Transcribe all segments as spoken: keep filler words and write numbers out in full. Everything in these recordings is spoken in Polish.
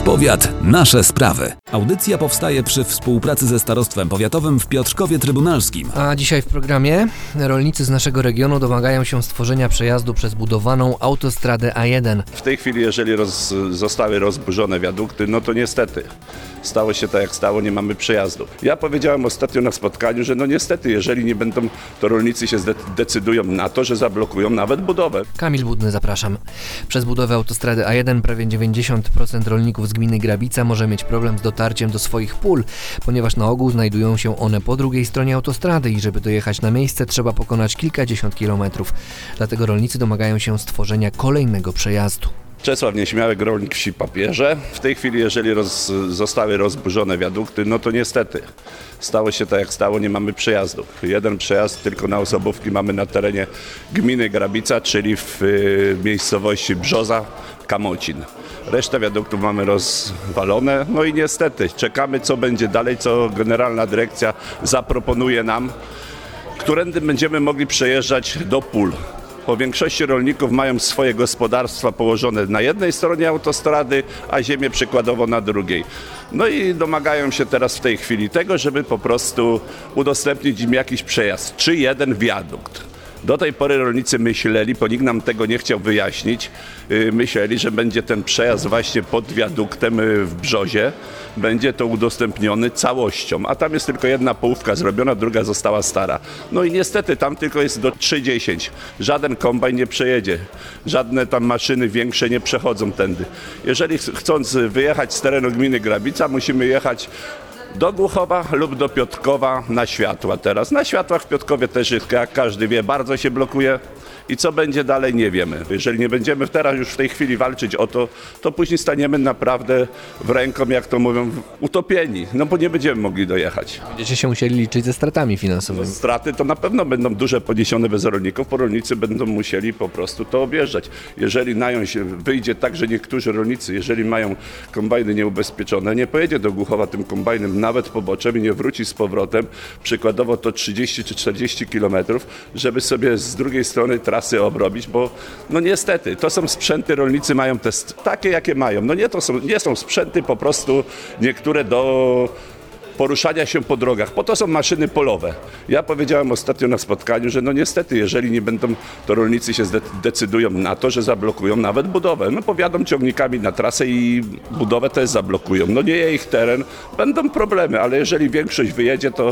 Powiat, nasze sprawy. Audycja powstaje przy współpracy ze Starostwem Powiatowym w Piotrkowie Trybunalskim. A dzisiaj w programie rolnicy z naszego regionu domagają się stworzenia przejazdu przez budowaną autostradę A jeden. W tej chwili, jeżeli roz, zostały rozburzone wiadukty, no to niestety stało się tak jak stało, nie mamy przejazdu. Ja powiedziałem ostatnio na spotkaniu, że no niestety, jeżeli nie będą, to rolnicy się zdecydują na to, że zablokują nawet budowę. Kamil Budny, zapraszam. Przez budowę autostrady A jeden prawie dziewięćdziesiąt procent rolników z gminy Grabica może mieć problem z dotarciem do swoich pól, ponieważ na ogół znajdują się one po drugiej stronie autostrady i żeby dojechać na miejsce, trzeba pokonać kilkadziesiąt kilometrów. Dlatego rolnicy domagają się stworzenia kolejnego przejazdu. Czesław Nieśmiałek, rolnik wsi Papierze. W tej chwili, jeżeli roz, zostały rozburzone wiadukty, no to niestety stało się tak jak stało, nie mamy przejazdu. Jeden przejazd tylko na osobówki mamy na terenie gminy Grabica, czyli w y, miejscowości Brzoza, Kamocin. Resztę wiaduktów mamy rozwalone, no i niestety czekamy, co będzie dalej, co Generalna Dyrekcja zaproponuje nam, którędy będziemy mogli przejeżdżać do pól. Bo większości rolników mają swoje gospodarstwa położone na jednej stronie autostrady, a ziemię przykładowo na drugiej. No i domagają się teraz w tej chwili tego, żeby po prostu udostępnić im jakiś przejazd, czy jeden wiadukt. Do tej pory rolnicy myśleli, bo nikt nam tego nie chciał wyjaśnić, yy, myśleli, że będzie ten przejazd właśnie pod wiaduktem yy, w Brzozie, będzie to udostępniony całością, a tam jest tylko jedna połówka zrobiona, druga została stara. No i niestety tam tylko jest do trzy dziesięć. Żaden kombajn nie przejedzie, żadne tam maszyny większe nie przechodzą tędy. Jeżeli ch- chcąc wyjechać z terenu gminy Grabica, musimy jechać do Głuchowa lub do Piotrkowa na światła teraz. Na światłach w Piotrkowie też, jak każdy wie, bardzo się blokuje i co będzie dalej, nie wiemy. Jeżeli nie będziemy teraz już w tej chwili walczyć o to, to później staniemy naprawdę w ręką, jak to mówią, utopieni, no bo nie będziemy mogli dojechać. Będziecie się musieli liczyć ze stratami finansowymi. Straty to na pewno będą duże poniesione bez rolników, bo rolnicy będą musieli po prostu to objeżdżać. Jeżeli nają się, wyjdzie tak, że niektórzy rolnicy, jeżeli mają kombajny nieubezpieczone, nie pojedzie do Głuchowa tym kombajnem nawet poboczem i nie wróci z powrotem, przykładowo to trzydzieści czy czterdzieści kilometrów, żeby sobie z drugiej strony trasy obrobić, bo no niestety, to są sprzęty, rolnicy mają te takie, jakie mają. No nie, to są, nie są sprzęty po prostu niektóre do poruszania się po drogach, po to są maszyny polowe. Ja powiedziałem ostatnio na spotkaniu, że no niestety, jeżeli nie będą, to rolnicy się zdecydują na to, że zablokują nawet budowę. No powiadą ciągnikami na trasę i budowę też zablokują. No nie ich teren, będą problemy, ale jeżeli większość wyjedzie, to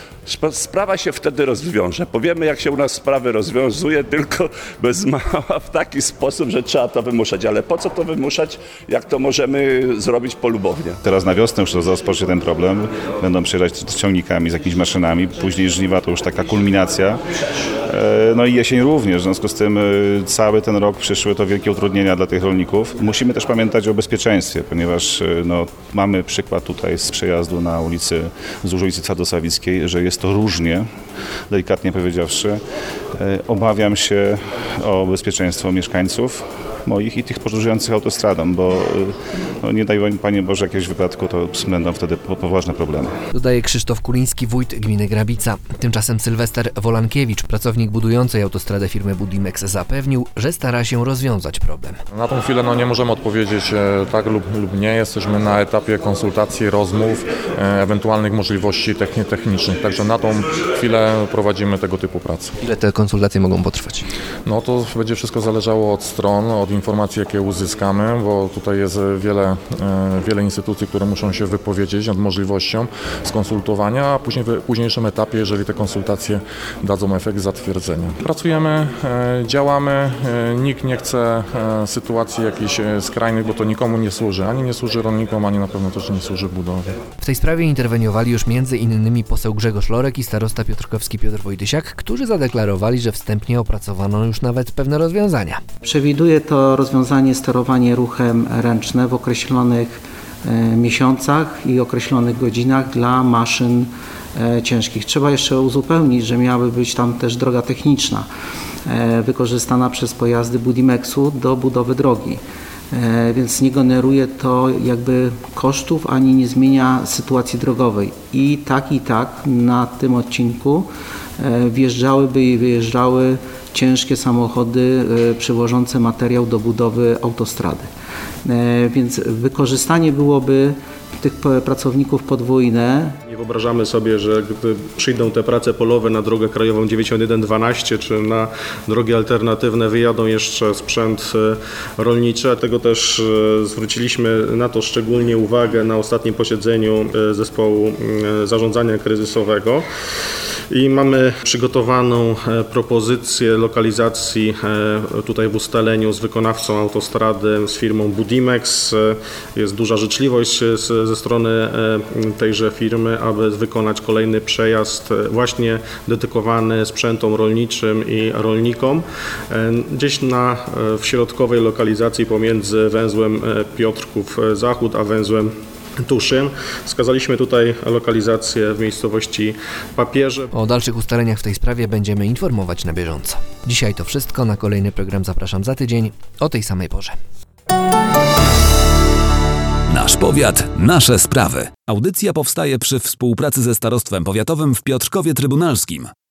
sprawa się wtedy rozwiąże. Powiemy, jak się u nas sprawy rozwiązuje, tylko bez mała w taki sposób, że trzeba to wymuszać. Ale po co to wymuszać, jak to możemy zrobić polubownie? Teraz na wiosnę już rozpocznie ten problem. Będą przyjeżdżać z ciągnikami, z jakimiś maszynami. Później żniwa to już taka kulminacja. No i jesień również. W związku z tym cały ten rok przyszły to wielkie utrudnienia dla tych rolników. Musimy też pamiętać o bezpieczeństwie, ponieważ no, mamy przykład tutaj z przejazdu na ulicy, wzdłuż ulicy Sadosawickiej, że jest Jest to różnie, delikatnie powiedziawszy. Obawiam się o bezpieczeństwo mieszkańców moich i tych podróżujących autostradą, bo no, nie daj Panie Boże jakiegoś wypadku, to będą wtedy poważne problemy. Dodaje Krzysztof Kuliński, wójt gminy Grabica. Tymczasem Sylwester Wolankiewicz, pracownik budującej autostradę firmy Budimex, zapewnił, że stara się rozwiązać problem. Na tą chwilę no, nie możemy odpowiedzieć e, tak lub, lub nie. Jesteśmy na etapie konsultacji, rozmów, e, ewentualnych możliwości techni- technicznych. Także na tą chwilę prowadzimy tego typu prace. Ile te konsultacje mogą potrwać? No to będzie wszystko zależało od stron, od informacji, jakie uzyskamy, bo tutaj jest wiele, wiele instytucji, które muszą się wypowiedzieć nad możliwością skonsultowania, a później w późniejszym etapie, jeżeli te konsultacje dadzą efekt, zatwierdzenia. Pracujemy, działamy, nikt nie chce sytuacji jakichś skrajnych, bo to nikomu nie służy, ani nie służy rolnikom, ani na pewno też nie służy budowie. W tej sprawie interweniowali już między innymi poseł Grzegorz Lorek i starosta piotrkowski Piotr Wojtysiak, którzy zadeklarowali, że wstępnie opracowano już nawet pewne rozwiązania. Przewiduje to rozwiązanie sterowanie ruchem ręczne w określonych e, miesiącach i określonych godzinach dla maszyn e, ciężkich. Trzeba jeszcze uzupełnić, że miałaby być tam też droga techniczna e, wykorzystana przez pojazdy Budimexu do budowy drogi. E, więc nie generuje to jakby kosztów ani nie zmienia sytuacji drogowej. I tak i tak na tym odcinku e, wjeżdżałyby i wyjeżdżały ciężkie samochody przywożące materiał do budowy autostrady. Więc wykorzystanie byłoby tych pracowników podwójne. Nie wyobrażamy sobie, że gdy przyjdą te prace polowe na drogę krajową dziewięćdziesiąt jeden dwanaście czy na drogi alternatywne, wyjadą jeszcze sprzęt rolniczy. Dlatego też zwróciliśmy na to szczególnie uwagę na ostatnim posiedzeniu zespołu zarządzania kryzysowego. I mamy przygotowaną propozycję lokalizacji tutaj w ustaleniu z wykonawcą autostrady, z firmą Budimex. Jest duża życzliwość z, ze strony tejże firmy, aby wykonać kolejny przejazd właśnie dedykowany sprzętom rolniczym i rolnikom. Gdzieś na, w środkowej lokalizacji pomiędzy węzłem Piotrków Zachód a węzłem Tuszyn. Wskazaliśmy tutaj lokalizację w miejscowości Papierze. O dalszych ustaleniach w tej sprawie będziemy informować na bieżąco. Dzisiaj to wszystko. Na kolejny program zapraszam za tydzień o tej samej porze. Nasz powiat, nasze sprawy. Audycja powstaje przy współpracy ze Starostwem Powiatowym w Piotrkowie Trybunalskim.